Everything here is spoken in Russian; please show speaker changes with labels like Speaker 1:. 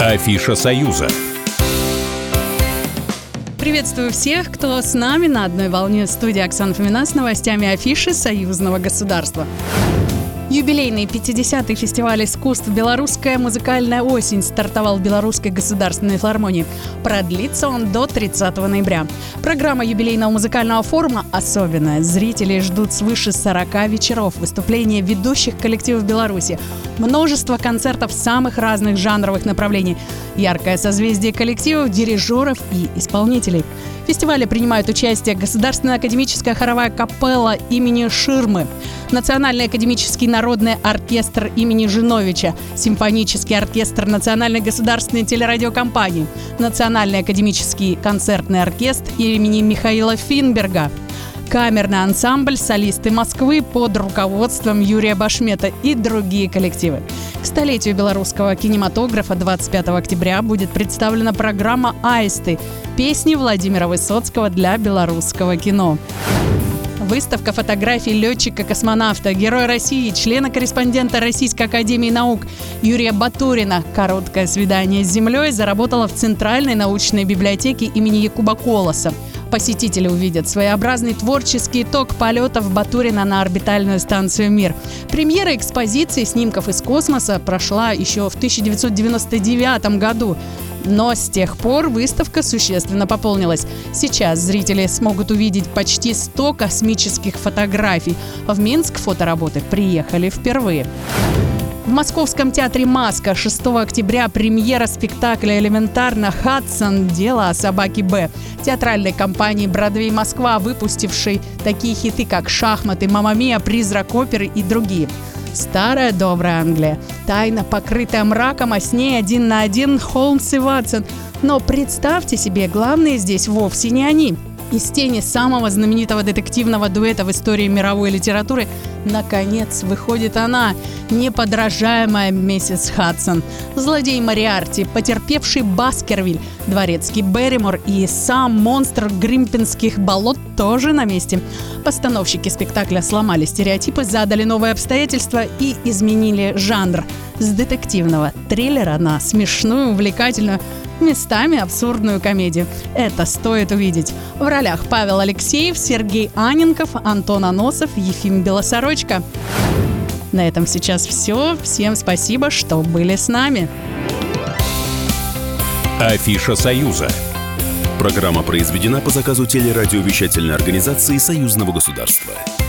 Speaker 1: Афиша Союза.
Speaker 2: Приветствую всех, кто с нами на одной волне. Студия Оксана Фомина с новостями афиши союзного государства. Юбилейный 50-й фестиваль искусств «Белорусская музыкальная осень» стартовал в Белорусской государственной филармонии. Продлится он до 30 ноября. Программа юбилейного музыкального форума особенная. Зрители ждут свыше 40 вечеров, выступления ведущих коллективов Беларуси, множество концертов самых разных жанровых направлений, яркое созвездие коллективов, дирижеров и исполнителей. В фестивале принимают участие Государственная академическая хоровая капелла имени Ширмы, Национальный академический народный оркестр имени Жиновича, Симфонический оркестр Национальной государственной телерадиокомпании, Национальный академический концертный оркестр имени Михаила Финберга, камерный ансамбль «Солисты Москвы» под руководством Юрия Башмета и другие коллективы. К столетию белорусского кинематографа 25 октября будет представлена программа «Аисты» – песни Владимира Высоцкого для белорусского кино. Выставка фотографий летчика-космонавта, Героя России, члена-корреспондента Российской академии наук Юрия Батурина «Короткое свидание с Землей» заработала в Центральной научной библиотеке имени Якуба Колоса. Посетители увидят своеобразный творческий итог полетов Батурина на орбитальную станцию «Мир». Премьера экспозиции снимков из космоса прошла еще в 1999 году. Но с тех пор выставка существенно пополнилась. Сейчас зрители смогут увидеть почти 100 космических фотографий. В Минск фотоработы приехали впервые. В Московском театре «Маска» 6 октября премьера спектакля «Элементарно. Хадсон. Дело о собаке Б» театральной компании «Бродвей Москва», выпустившей такие хиты, как «Шахматы», «Мамма Мия», «Призрак оперы» и другие. Старая добрая Англия, тайна, покрытая мраком, а с ней один на один Холмс и Ватсон. Но представьте себе, главные здесь вовсе не они. Из тени самого знаменитого детективного дуэта в истории мировой литературы наконец выходит она, неподражаемая миссис Хадсон. Злодей Мориарти, потерпевший Баскервиль, дворецкий Берримор и сам монстр Гримпинских болот тоже на месте. Постановщики спектакля сломали стереотипы, задали новые обстоятельства и изменили жанр с детективного триллера на смешную, увлекательную, местами абсурдную комедию. Это стоит увидеть. В ролях Павел Алексеев, Сергей Анненков, Антон Аносов, Ефим Белосорочка. На этом сейчас все. Всем спасибо, что были с нами.
Speaker 1: Афиша Союза. Программа произведена по заказу телерадиовещательной организации Союзного государства.